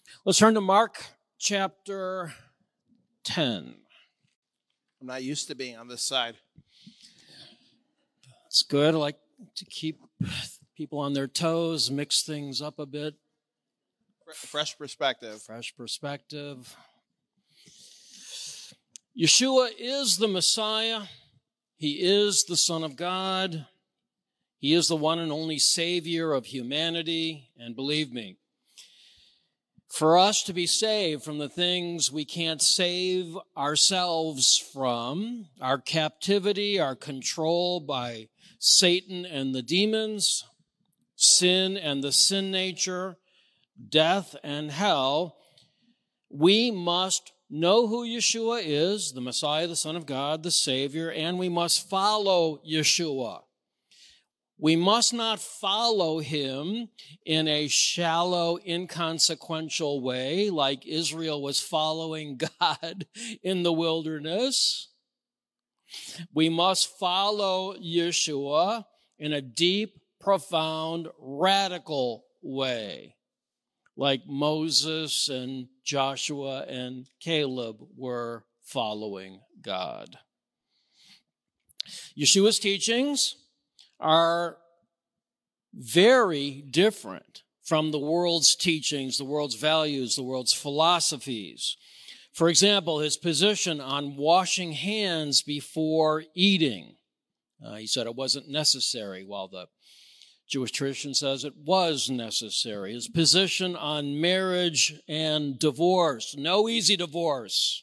Let's turn to Mark chapter 10. I'm not used to being on this side. It's good. I like to keep people on their toes, mix things up a bit. Fresh perspective. Fresh perspective. Yeshua is the Messiah. He is the Son of God. He is the one and only Savior of humanity. And believe me, for us to be saved from the things we can't save ourselves from, our captivity, our control by Satan and the demons, sin and the sin nature, death and hell, we must know who Yeshua is, the Messiah, the Son of God, the Savior, and we must follow Yeshua. We must not follow him in a shallow, inconsequential way like Israel was following God in the wilderness. We must follow Yeshua in a deep, profound, radical way like Moses and Joshua and Caleb were following God. Yeshua's teachings are very different from the world's teachings, the world's values, the world's philosophies. For example, his position on washing hands before eating. He said it wasn't necessary, while the Jewish tradition says it was necessary. His position on marriage and divorce, no easy divorce.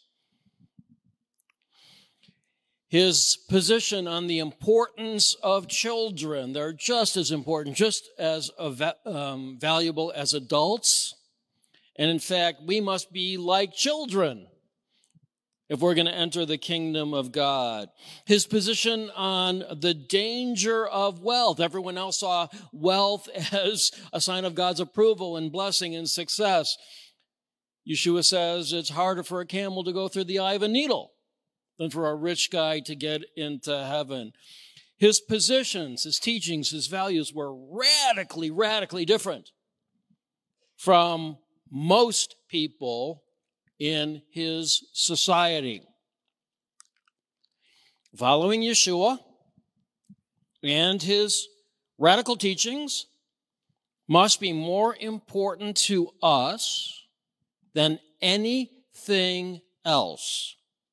His position on the importance of children. They're just as important, just as valuable as adults. And in fact, we must be like children if we're going to enter the kingdom of God. His position on the danger of wealth. Everyone else saw wealth as a sign of God's approval and blessing and success. Yeshua says it's harder for a camel to go through the eye of a needle than for a rich guy to get into heaven. His positions, his teachings, his values were radically, radically different from most people in his society. Following Yeshua and his radical teachings must be more important to us than anything else.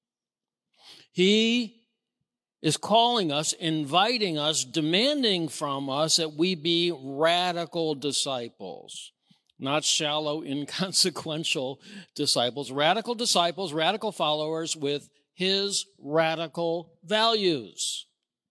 He is calling us, inviting us, demanding from us that we be radical disciples, not shallow, inconsequential disciples, radical followers with his radical values.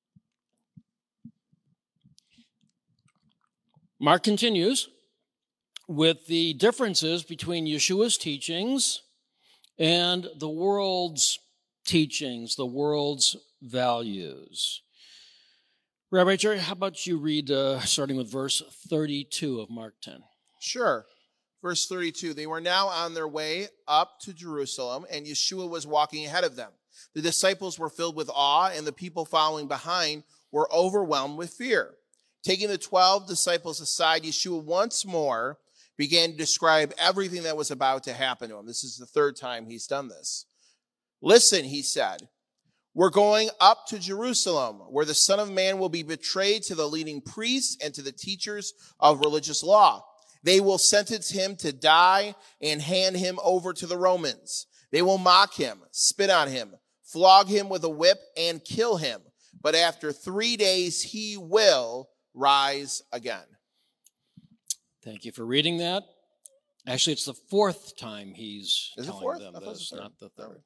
Mark continues with the differences between Yeshua's teachings and the world's teachings, the world's values. Rabbi Jerry, how about you read starting with verse 32 of Mark 10? Sure. Verse 32, they were now on their way up to Jerusalem, and Yeshua was walking ahead of them. The disciples were filled with awe, and the people following behind were overwhelmed with fear. Taking the 12 disciples aside, Yeshua once more began to describe everything that was about to happen to him. This is the third time he's done this. Listen, he said, we're going up to Jerusalem, where the Son of Man will be betrayed to the leading priests and to the teachers of religious law. They will sentence him to die and hand him over to the Romans. They will mock him, spit on him, flog him with a whip, and kill him. But after 3 days, he will rise again. Thank you for reading that. Actually, it's the fourth time he's telling them this, not the third.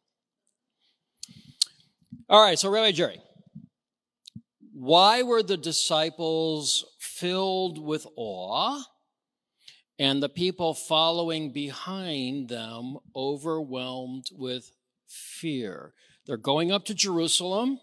All right, so Rabbi Jerry, why were the disciples filled with awe and the people following behind them overwhelmed with fear? They're going up to Jerusalem.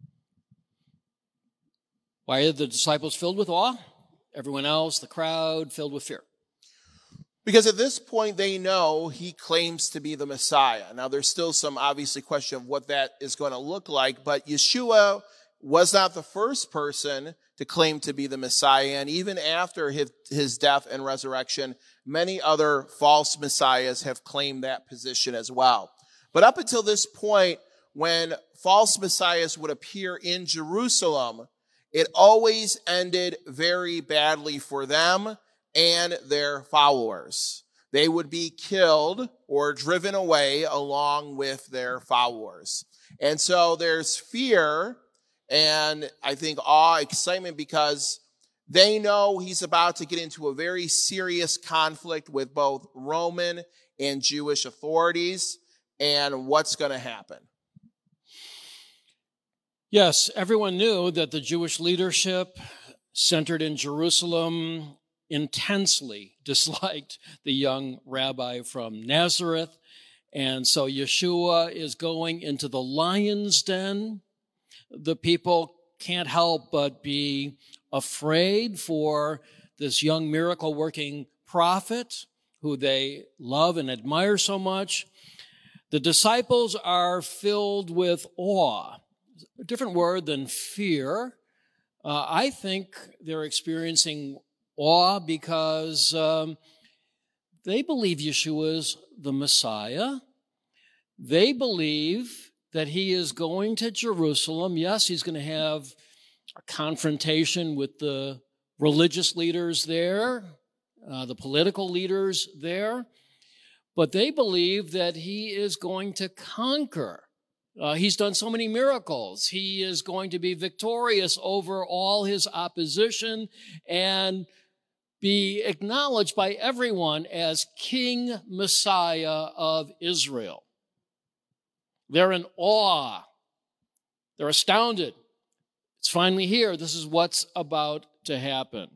Why are the disciples filled with awe? Everyone else, the crowd, filled with fear. Because at this point, they know he claims to be the Messiah. Now, there's still some obviously question of what that is going to look like, but Yeshua was not the first person to claim to be the Messiah. And even after his death and resurrection, many other false messiahs have claimed that position as well. But up until this point, when false messiahs would appear in Jerusalem, it always ended very badly for them and their followers. They would be killed or driven away along with their followers. And so there's fear and I think awe, excitement, because they know he's about to get into a very serious conflict with both Roman and Jewish authorities and what's going to happen. Yes, everyone knew that the Jewish leadership centered in Jerusalem intensely disliked the young rabbi from Nazareth. And so Yeshua is going into the lion's den. The people can't help but be afraid for this young miracle-working prophet who they love and admire so much. The disciples are filled with awe, a different word than fear. I think they're experiencing awe because they believe Yeshua is the Messiah. They believe that he is going to Jerusalem. Yes, he's going to have a confrontation with the religious leaders there, the political leaders there. But they believe that he is going to conquer. He's done so many miracles. He is going to be victorious over all his opposition and be acknowledged by everyone as King Messiah of Israel. They're in awe. They're astounded. It's finally here. This is what's about to happen.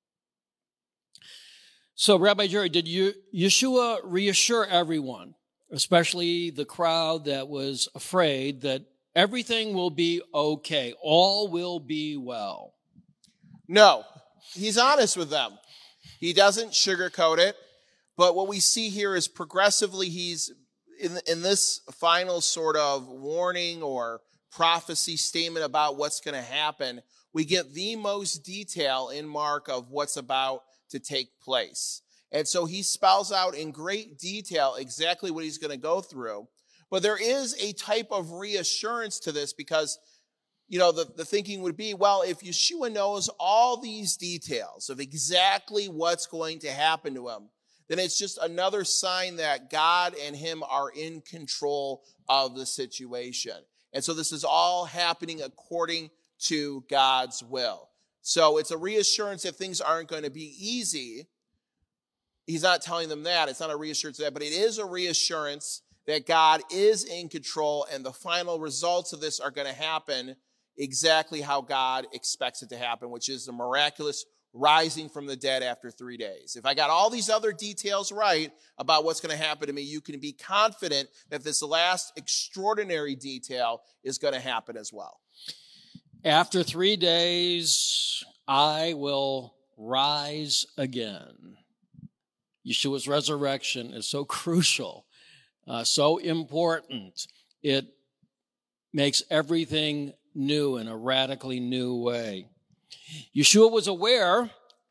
So, Rabbi Jerry, did Yeshua reassure everyone, especially the crowd that was afraid, that everything will be okay, all will be well? No, he's honest with them. He doesn't sugarcoat it. But what we see here is progressively he's in this final sort of warning or prophecy statement about what's going to happen, we get the most detail in Mark of what's about to take place. And so he spells out in great detail exactly what he's going to go through. But there is a type of reassurance to this because, the thinking would be, well, if Yeshua knows all these details of exactly what's going to happen to him, then it's just another sign that God and him are in control of the situation. And so this is all happening according to God's will. So it's a reassurance that things aren't going to be easy. He's not telling them that. It's not a reassurance of that, but it is a reassurance that God is in control and the final results of this are going to happen exactly how God expects it to happen, which is the miraculous rising from the dead after 3 days. If I got all these other details right about what's going to happen to me, you can be confident that this last extraordinary detail is going to happen as well. After 3 days, I will rise again. Yeshua's resurrection is so crucial, so important. It makes everything new in a radically new way. Yeshua was aware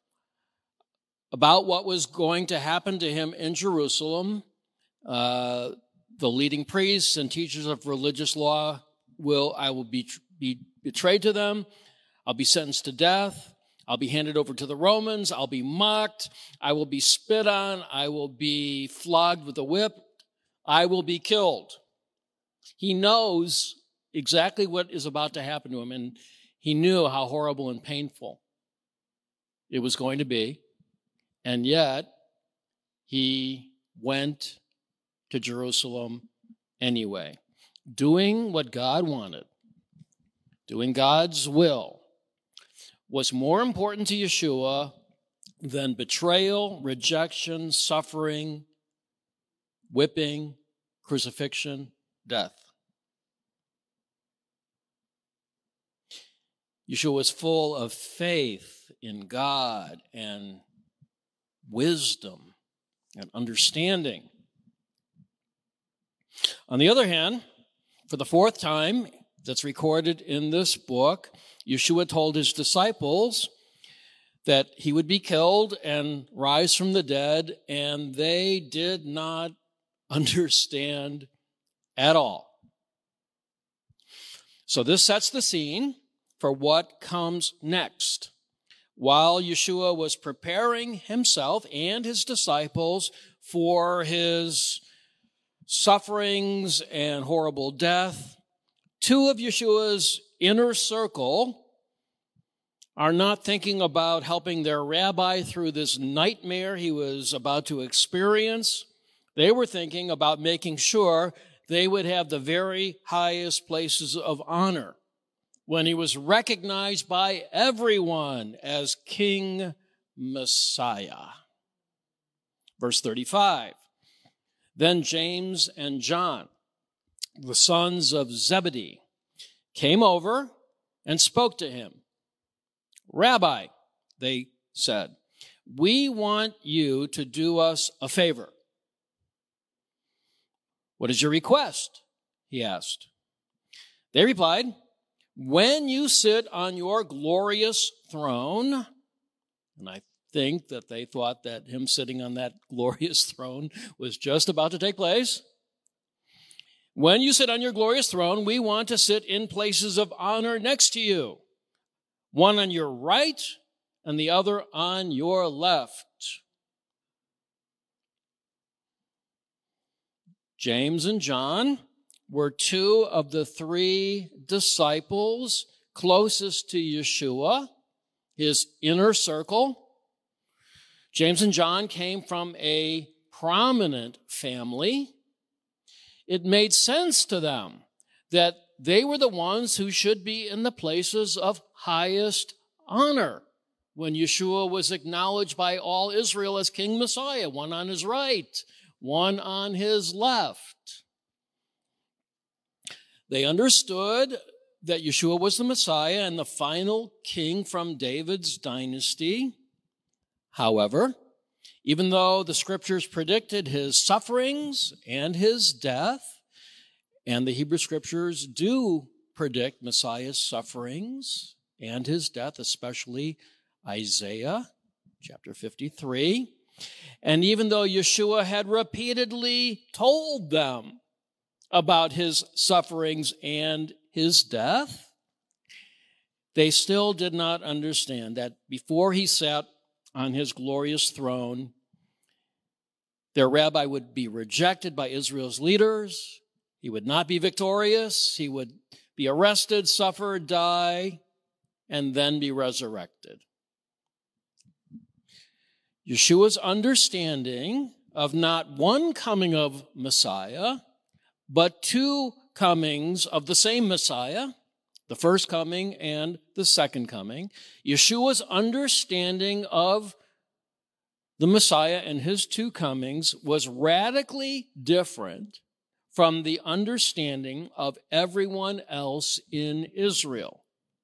about what was going to happen to him in Jerusalem. The leading priests and teachers of religious law I will be betrayed to them. I'll be sentenced to death. I'll be handed over to the Romans. I'll be mocked. I will be spit on. I will be flogged with a whip. I will be killed. He knows exactly what is about to happen to him, and he knew how horrible and painful it was going to be, and yet he went to Jerusalem anyway, doing what God wanted, doing God's will was more important to Yeshua than betrayal, rejection, suffering, whipping, crucifixion, death. Yeshua was full of faith in God and wisdom and understanding. On the other hand, for the fourth time that's recorded in this book, Yeshua told his disciples that he would be killed and rise from the dead, and they did not understand at all. So this sets the scene for what comes next. While Yeshua was preparing himself and his disciples for his sufferings and horrible death, two of Yeshua's inner circle are not thinking about helping their rabbi through this nightmare he was about to experience. They were thinking about making sure they would have the very highest places of honor when he was recognized by everyone as King Messiah. Verse 35, then James and John, the sons of Zebedee, came over and spoke to him. Rabbi, they said, we want you to do us a favor. What is your request? He asked. They replied, when you sit on your glorious throne, and I think that they thought that him sitting on that glorious throne was just about to take place. When you sit on your glorious throne, we want to sit in places of honor next to you, one on your right and the other on your left. James and John were two of the three disciples closest to Yeshua, his inner circle. James and John came from a prominent family. It made sense to them that they were the ones who should be in the places of highest honor when Yeshua was acknowledged by all Israel as King Messiah, one on his right, one on his left. They understood that Yeshua was the Messiah and the final king from David's dynasty. However, even though the scriptures predicted his sufferings and his death, and the Hebrew scriptures do predict Messiah's sufferings and his death, especially Isaiah chapter 53, and even though Yeshua had repeatedly told them about his sufferings and his death, they still did not understand that before he sat on his glorious throne, their rabbi would be rejected by Israel's leaders. He would not be victorious. He would be arrested, suffer, die, and then be resurrected. Yeshua's understanding of not one coming of Messiah, but two comings of the same Messiah, the first coming and the second coming. Yeshua's understanding of the Messiah and his two comings was radically different from the understanding of everyone else in Israel.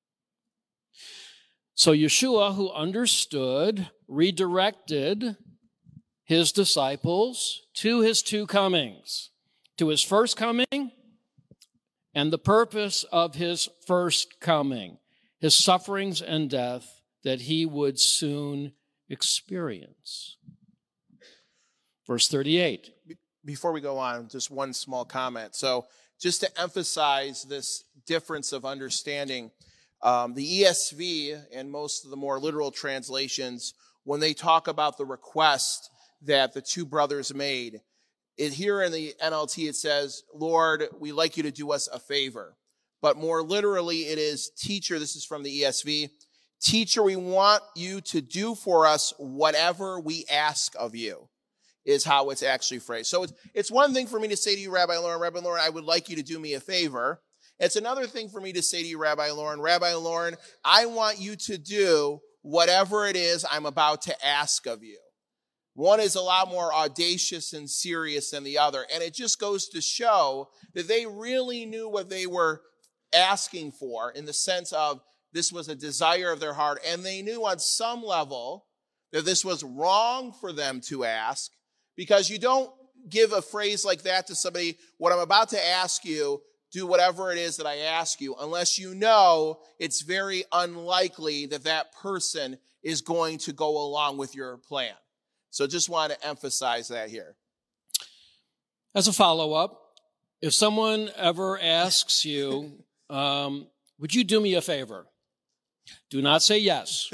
So Yeshua, who understood, redirected his disciples to his two comings, to his first coming and the purpose of his first coming, his sufferings and death that he would soon experience. Verse 38. Before we go on, just one small comment. So just to emphasize this difference of understanding, the ESV and most of the more literal translations, when they talk about the request that the two brothers made, here in the NLT it says, Lord, we'd like you to do us a favor. But more literally it is, teacher, this is from the ESV, teacher, we want you to do for us whatever we ask of you, is how it's actually phrased. So it's one thing for me to say to you, Rabbi Lauren, I would like you to do me a favor. It's another thing for me to say to you, Rabbi Lauren, I want you to do whatever it is I'm about to ask of you. One is a lot more audacious and serious than the other. And it just goes to show that they really knew what they were asking for, in the sense of this was a desire of their heart. And they knew on some level that this was wrong for them to ask, because you don't give a phrase like that to somebody, what I'm about to ask you, do whatever it is that I ask you, unless you know it's very unlikely that that person is going to go along with your plan. So just want to emphasize that here. As a follow-up, if someone ever asks you, would you do me a favor? Do not say yes.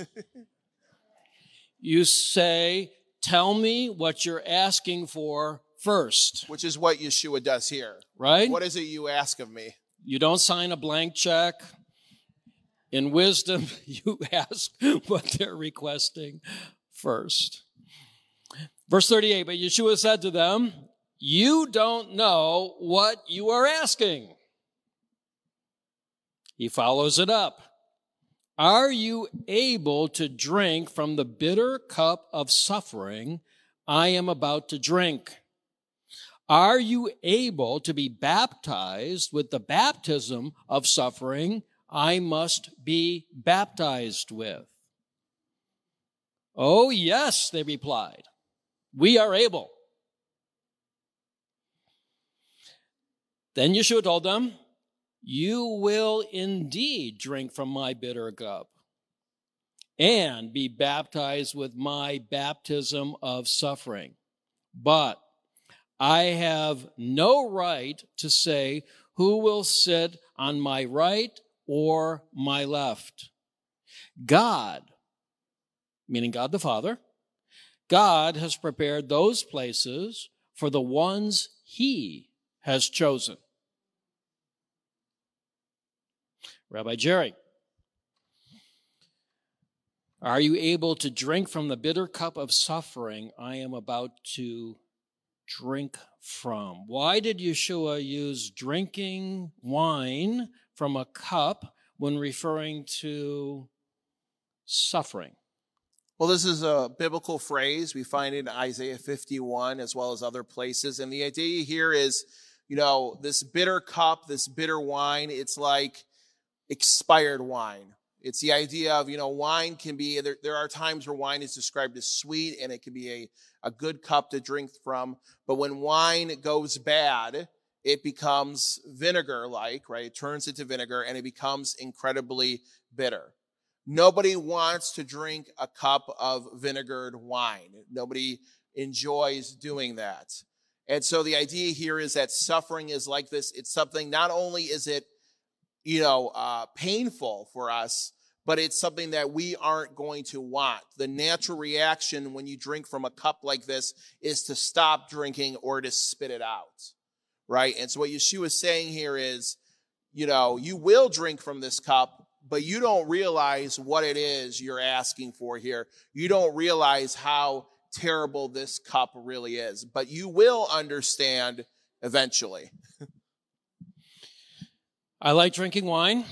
You say, tell me what you're asking for first. Which is what Yeshua does here. Right? What is it you ask of me? You don't sign a blank check. In wisdom, you ask what they're requesting first. Verse 38, but Yeshua said to them, you don't know what you are asking. He follows it up. Are you able to drink from the bitter cup of suffering I am about to drink? Are you able to be baptized with the baptism of suffering I must be baptized with? Oh, yes, they replied. We are able. Then Yeshua told them, you will indeed drink from my bitter cup and be baptized with my baptism of suffering. But I have no right to say who will sit on my right or my left. God, meaning God the Father, God has prepared those places for the ones he has chosen. Rabbi Jerry, are you able to drink from the bitter cup of suffering I am about to drink from? Why did Yeshua use drinking wine from a cup when referring to suffering? Well, this is a biblical phrase. We find it in Isaiah 51 as well as other places. And the idea here is, this bitter cup, this bitter wine, it's like expired wine. It's the idea of, wine can be, there are times where wine is described as sweet and it can be a good cup to drink from. But when wine goes bad, it becomes vinegar-like, right? It turns into vinegar and it becomes incredibly bitter. Nobody wants to drink a cup of vinegared wine. Nobody enjoys doing that. And so the idea here is that suffering is like this. It's something, not only is it painful for us, but it's something that we aren't going to want. The natural reaction when you drink from a cup like this is to stop drinking or to spit it out, right? And so what Yeshua is saying here is, you will drink from this cup, but you don't realize what it is you're asking for here. You don't realize how terrible this cup really is, but you will understand eventually. I like drinking wine,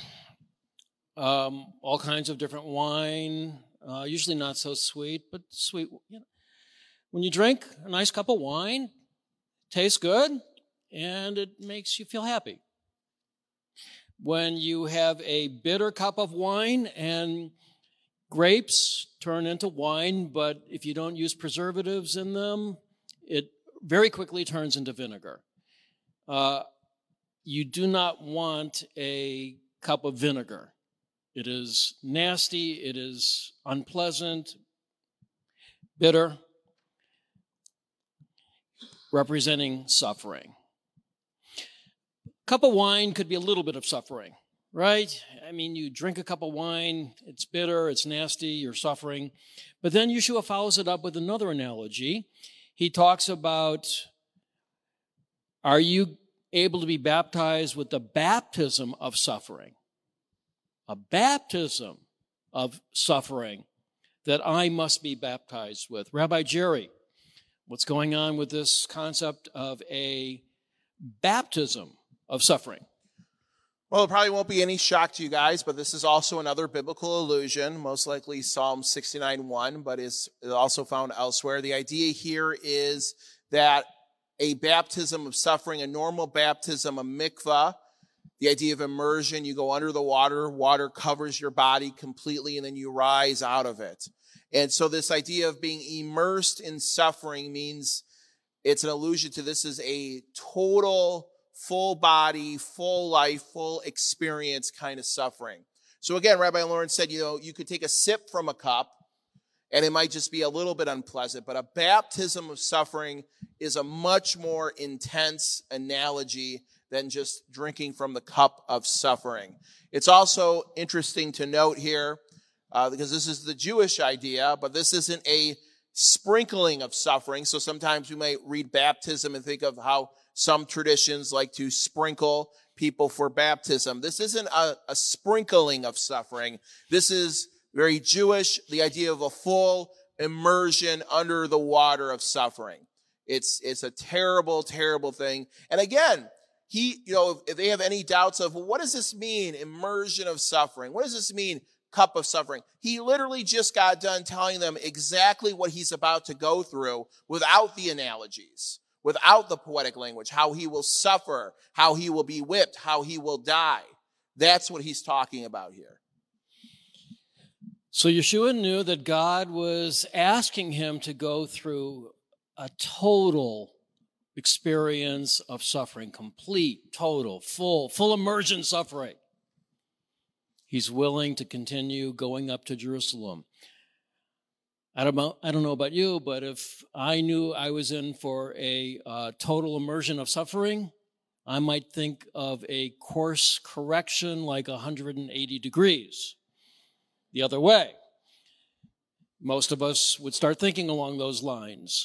all kinds of different wine, usually not so sweet, but sweet. When you drink a nice cup of wine, it tastes good, and it makes you feel happy. When you have a bitter cup of wine and grapes turn into wine, but if you don't use preservatives in them, it very quickly turns into vinegar. You do not want a cup of vinegar. It is nasty, it is unpleasant, bitter, representing suffering. A cup of wine could be a little bit of suffering, right? I mean, you drink a cup of wine, it's bitter, it's nasty, you're suffering. But then Yeshua follows it up with another analogy. He talks about, are you able to be baptized with the baptism of suffering? A baptism of suffering that I must be baptized with. Rabbi Jerry, what's going on with this concept of a baptism of suffering? Well, it probably won't be any shock to you guys, but this is also another biblical allusion, most likely Psalm 69:1, but is also found elsewhere. The idea here is that a baptism of suffering, a normal baptism, a mikvah, the idea of immersion, you go under the water covers your body completely, and then you rise out of it. And so this idea of being immersed in suffering means it's an allusion to this is a total, full body, full life, full experience kind of suffering. So again, Rabbi Lawrence said, you could take a sip from a cup, And it might just be a little bit unpleasant, but a baptism of suffering is a much more intense analogy than just drinking from the cup of suffering. It's also interesting to note here, because this is the Jewish idea, but this isn't a sprinkling of suffering. So sometimes we might read baptism and think of how some traditions like to sprinkle people for baptism. This isn't a sprinkling of suffering. This is very Jewish, the idea of a full immersion under the water of suffering. It's a terrible, terrible thing. And again, if they have any doubts of, well, what does this mean, immersion of suffering? What does this mean, cup of suffering? He literally just got done telling them exactly what he's about to go through without the analogies, without the poetic language, how he will suffer, how he will be whipped, how he will die. That's what he's talking about here. So Yeshua knew that God was asking him to go through a total experience of suffering, complete, total, full immersion suffering. He's willing to continue going up to Jerusalem. I don't know about you, but if I knew I was in for a total immersion of suffering, I might think of a course correction like 180 degrees. The other way. Most of us would start thinking along those lines.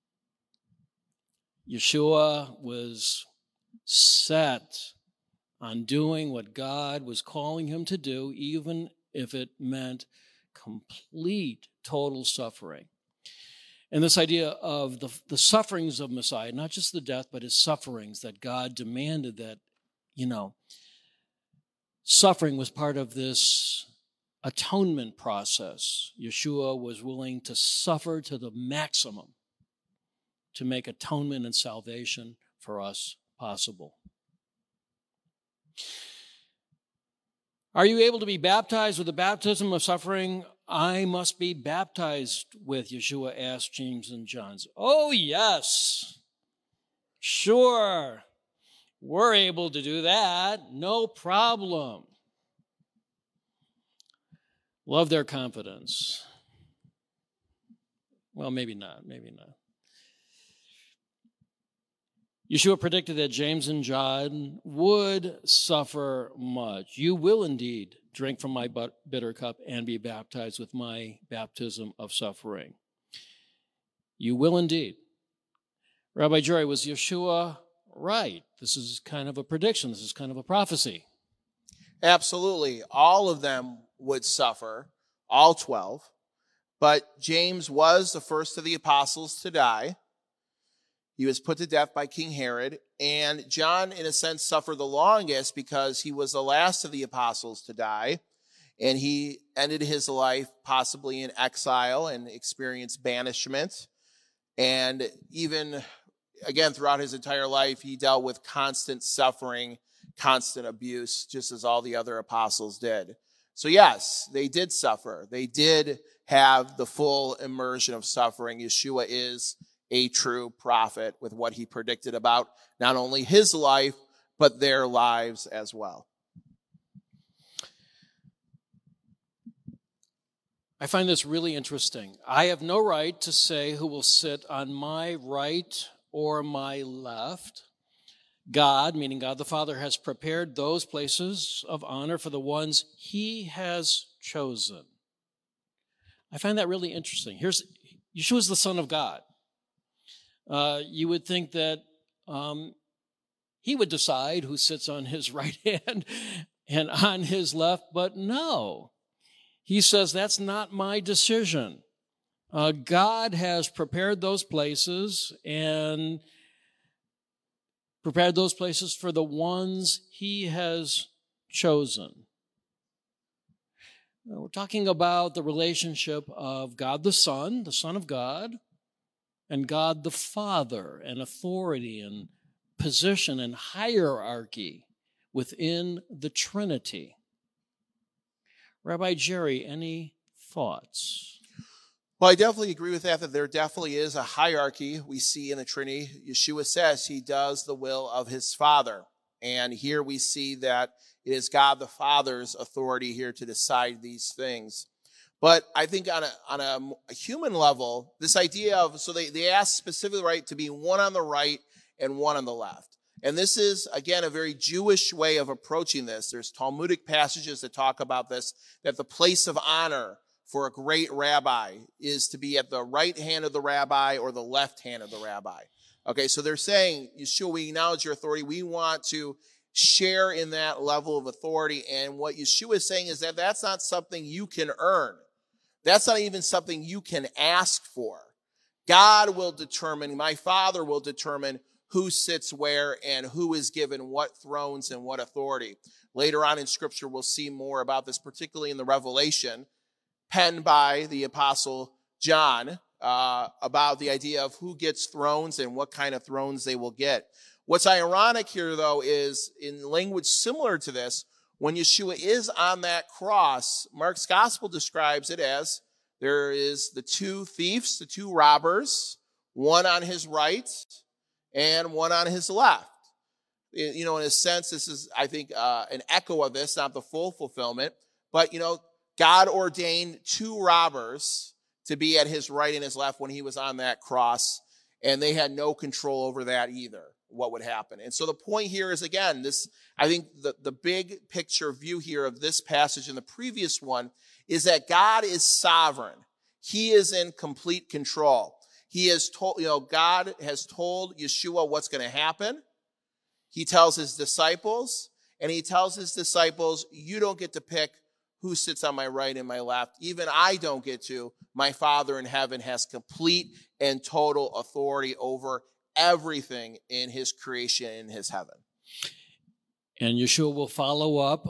Yeshua was set on doing what God was calling him to do, even if it meant complete, total suffering. And this idea of the sufferings of Messiah, not just the death, but his sufferings, that God demanded that, suffering was part of this atonement process. Yeshua was willing to suffer to the maximum to make atonement and salvation for us possible. Are you able to be baptized with the baptism of suffering I must be baptized with? Yeshua asked James and John. Oh, yes. Sure. We're able to do that. No problem. Love their confidence. Well, maybe not. Yeshua predicted that James and John would suffer much. You will indeed drink from my bitter cup and be baptized with my baptism of suffering. You will indeed. Rabbi Jerry, was Yeshua right? This is kind of a prediction. This is kind of a prophecy. Absolutely. All of them would suffer, all 12. But James was the first of the apostles to die. He was put to death by King Herod. And John, in a sense, suffered the longest because he was the last of the apostles to die. And he ended his life possibly in exile and experienced banishment. And even, again, throughout his entire life, he dealt with constant suffering, constant abuse, just as all the other apostles did. So yes, they did suffer. They did have the full immersion of suffering. Yeshua is a true prophet with what he predicted about not only his life, but their lives as well. I find this really interesting. I have no right to say who will sit on my right or my left. God, meaning God the Father, has prepared those places of honor for the ones he has chosen. I find that really interesting. Yeshua is the Son of God. You would think that he would decide who sits on his right hand and on his left, but no. He says, that's not my decision. God has prepared those places and prepared those places for the ones he has chosen. We're talking about the relationship of God the Son of God, and God the Father, and authority and position and hierarchy within the Trinity. Rabbi Jerry, any thoughts? Well, I definitely agree with that there definitely is a hierarchy we see in the Trinity. Yeshua says he does the will of his Father. And here we see that it is God the Father's authority here to decide these things. But I think on a human level, this idea of, so they ask specifically, right, to be one on the right and one on the left. And this is, again, a very Jewish way of approaching this. There's Talmudic passages that talk about this, that the place of honor for a great rabbi is to be at the right hand of the rabbi or the left hand of the rabbi. Okay, so they're saying, Yeshua, we acknowledge your authority. We want to share in that level of authority. And what Yeshua is saying is that that's not something you can earn. That's not even something you can ask for. God will determine, my Father will determine who sits where and who is given what thrones and what authority. Later on in Scripture, we'll see more about this, particularly in the Revelation, penned by the Apostle John, about the idea of who gets thrones and what kind of thrones they will get. What's ironic here, though, is in language similar to this, when Yeshua is on that cross, Mark's gospel describes it as there is the two thieves, the two robbers, one on his right and one on his left. You know, in a sense, this is, I think, an echo of this, not the full fulfillment, but, you know, God ordained two robbers to be at his right and his left when he was on that cross, and they had no control over that either, what would happen. And so the point here is, again, this, I think the big picture view here of this passage and the previous one is that God is sovereign. He is in complete control. He has told, God has told Yeshua what's going to happen. He tells his disciples, and he tells his disciples, you don't get to pick who sits on my right and my left. Even I don't get to. My Father in heaven has complete and total authority over everything in his creation, in his heaven. And Yeshua will follow up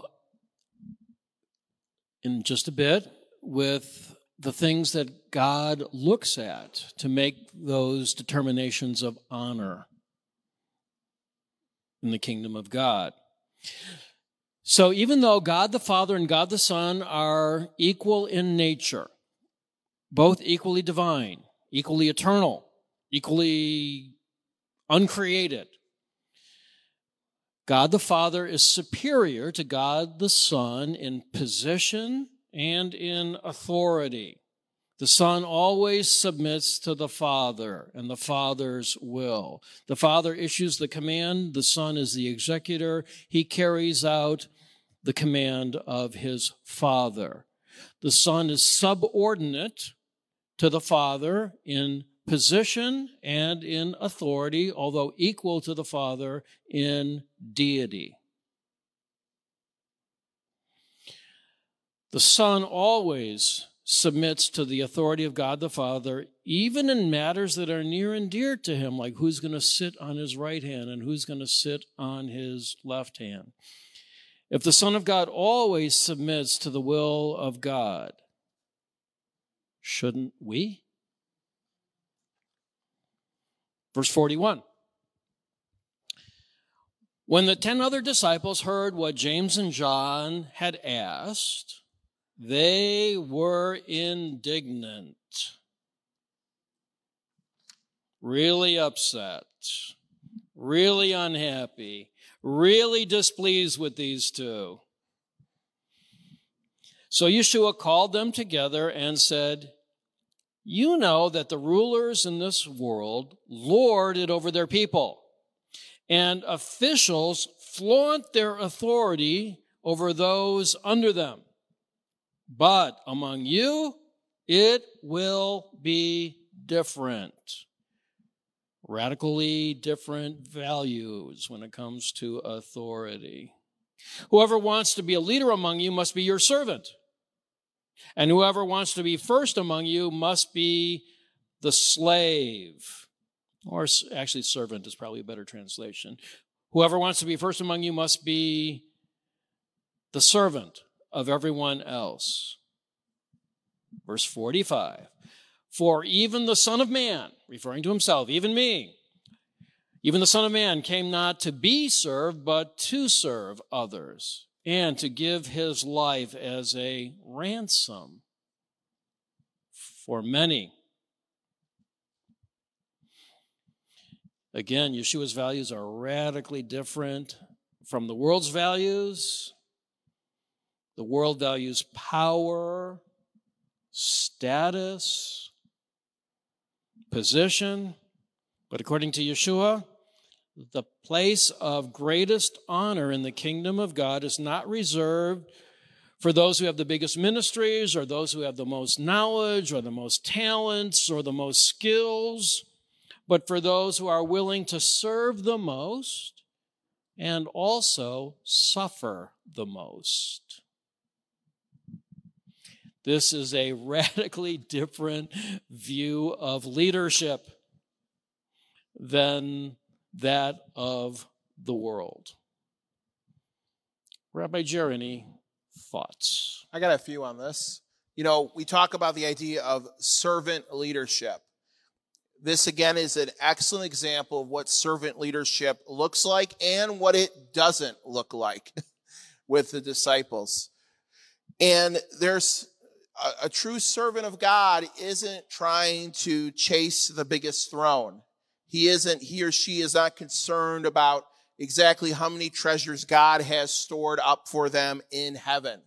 in just a bit with the things that God looks at to make those determinations of honor in the kingdom of God. So even though God the Father and God the Son are equal in nature, both equally divine, equally eternal, equally uncreated, God the Father is superior to God the Son in position and in authority. The Son always submits to the Father and the Father's will. The Father issues the command. The Son is the executor. He carries out the command of his Father. The Son is subordinate to the Father in position and in authority, although equal to the Father in deity. The Son always submits to the authority of God the Father, even in matters that are near and dear to him, like who's going to sit on his right hand and who's going to sit on his left hand. If the Son of God always submits to the will of God, shouldn't we? Verse 41. When the 10 other disciples heard what James and John had asked, they were indignant, really upset, really unhappy, really displeased with these two. So Yeshua called them together and said, you know that the rulers in this world lord it over their people, and officials flaunt their authority over those under them. But among you, it will be different. Radically different values when it comes to authority. Whoever wants to be a leader among you must be your servant. And whoever wants to be first among you must be the slave. Or actually, servant is probably a better translation. Whoever wants to be first among you must be the servant of everyone else. Verse 45. For even the Son of Man, referring to himself, even me, even the Son of Man came not to be served, but to serve others, and to give his life as a ransom for many. Again, Yeshua's values are radically different from the world's values. The world values power status, position. But according to Yeshua, the place of greatest honor in the kingdom of God is not reserved for those who have the biggest ministries or those who have the most knowledge or the most talents or the most skills, but for those who are willing to serve the most and also suffer the most. This is a radically different view of leadership than that of the world. Rabbi Jerry, any thoughts? I got a few on this. You know, we talk about the idea of servant leadership. This, again, is an excellent example of what servant leadership looks like and what it doesn't look like with the disciples. And there's a true servant of God isn't trying to chase the biggest throne. He or she is not concerned about exactly how many treasures God has stored up for them in heaven.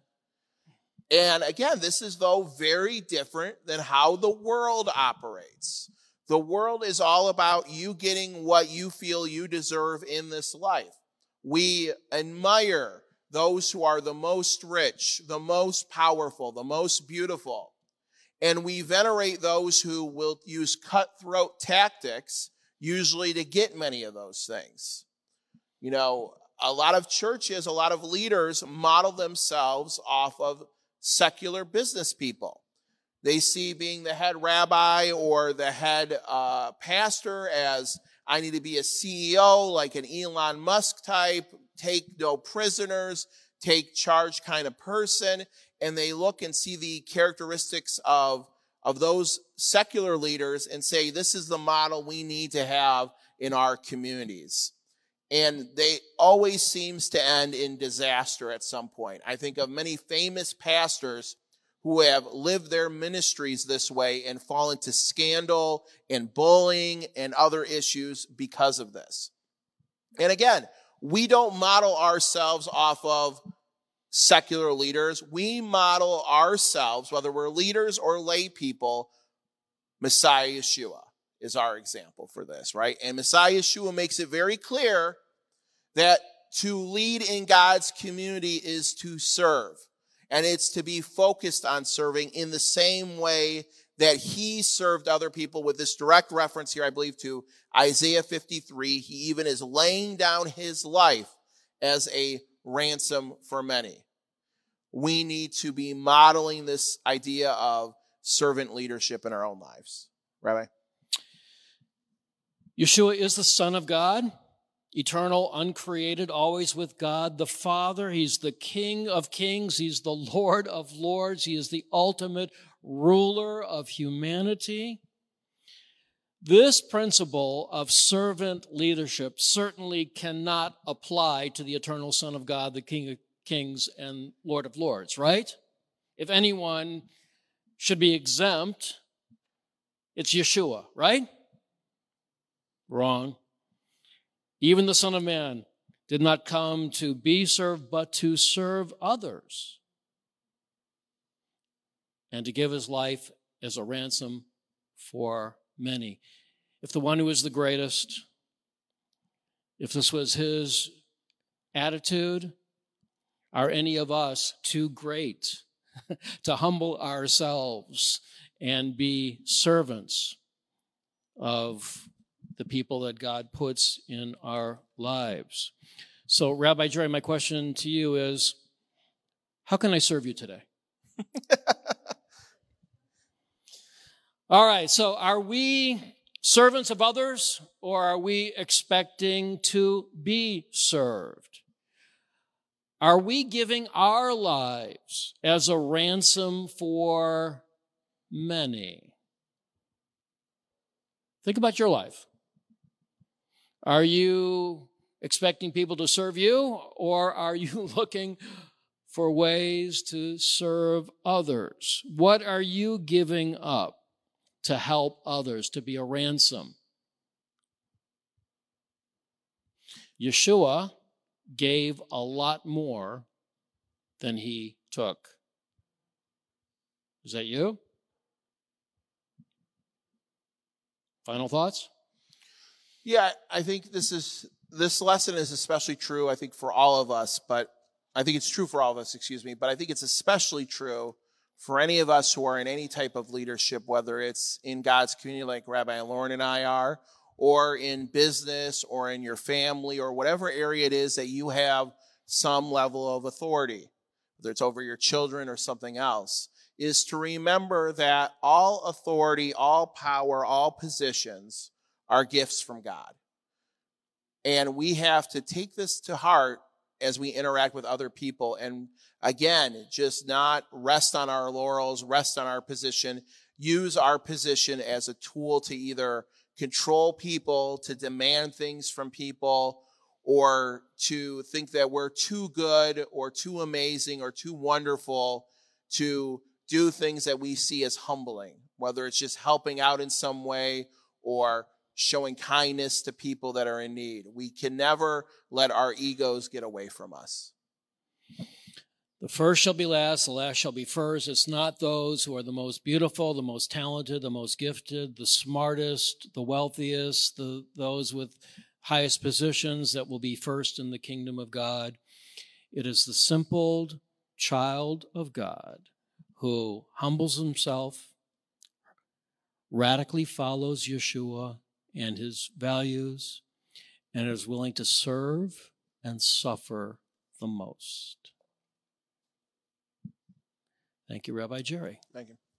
And again, this is, though, very different than how the world operates. The world is all about you getting what you feel you deserve in this life. We admire those who are the most rich, the most powerful, the most beautiful. And we venerate those who will use cutthroat tactics, usually to get many of those things. You know, a lot of churches, a lot of leaders model themselves off of secular business people. They see being the head rabbi or the head pastor as, I need to be a CEO, like an Elon Musk type, take no prisoners, take charge kind of person. And they look and see the characteristics of those secular leaders and say, this is the model we need to have in our communities. And they always seems to end in disaster at some point. I think of many famous pastors who have lived their ministries this way and fall into scandal and bullying and other issues because of this. And again, we don't model ourselves off of secular leaders. We model ourselves, whether we're leaders or lay people, Messiah Yeshua is our example for this, right? And Messiah Yeshua makes it very clear that to lead in God's community is to serve. And it's to be focused on serving in the same way that he served other people, with this direct reference here, I believe, to Isaiah 53. He even is laying down his life as a ransom for many. We need to be modeling this idea of servant leadership in our own lives. Rabbi? Yeshua is the Son of God, eternal, uncreated, always with God the Father. He's the King of kings. He's the Lord of lords. He is the ultimate ruler of humanity. This principle of servant leadership certainly cannot apply to the eternal Son of God, the King of kings and Lord of lords, right? If anyone should be exempt, it's Yeshua, right? Wrong. Even the Son of Man did not come to be served, but to serve others and to give his life as a ransom for many. If the one who is the greatest, if this was his attitude, are any of us too great to humble ourselves and be servants of the people that God puts in our lives? So, Rabbi Jerry, my question to you is, how can I serve you today? All right, so are we servants of others, or are we expecting to be served? Are we giving our lives as a ransom for many? Think about your life. Are you expecting people to serve you, or are you looking for ways to serve others? What are you giving up to help others, to be a ransom? Yeshua gave a lot more than he took. Is that you? Final thoughts? Yeah, I think this lesson is especially true, I think, for all of us, but I think it's true for all of us, but I think it's especially true for any of us who are in any type of leadership, whether it's in God's community like Rabbi Lauren and I are, or in business or in your family or whatever area it is that you have some level of authority, whether it's over your children or something else, is to remember that all authority, all power, all positions are gifts from God. And we have to take this to heart as we interact with other people. And again, just not rest on our laurels, rest on our position, use our position as a tool to either control people, to demand things from people, or to think that we're too good or too amazing or too wonderful to do things that we see as humbling, whether it's just helping out in some way or showing kindness to people that are in need. We can never let our egos get away from us. The first shall be last, the last shall be first. It's not those who are the most beautiful, the most talented, the most gifted, the smartest, the wealthiest, those with highest positions that will be first in the kingdom of God. It is the simple child of God who humbles himself, radically follows Yeshua and his values, and is willing to serve and suffer the most. Thank you, Rabbi Jerry. Thank you.